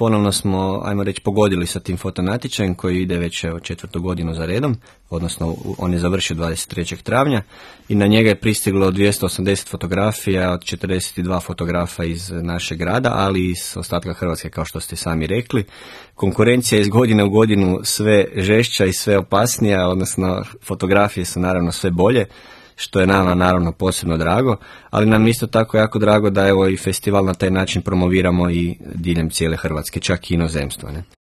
ponovno smo, ajmo reći, pogodili sa tim fotonatječajem koji ide već 4. godinu za redom, odnosno on je završio 23. travnja i na njega je pristiglo 280 fotografija od 42 fotografa iz našeg grada, ali i iz ostatka Hrvatske, kao što ste sami rekli. Konkurencija je iz godine u godinu sve žešća i sve opasnija, odnosno fotografije su naravno sve bolje, što je nama naravno posebno drago, ali nam isto tako jako drago da evo i festival na taj način promoviramo i diljem cijele Hrvatske, čak i inozemstvo, ne?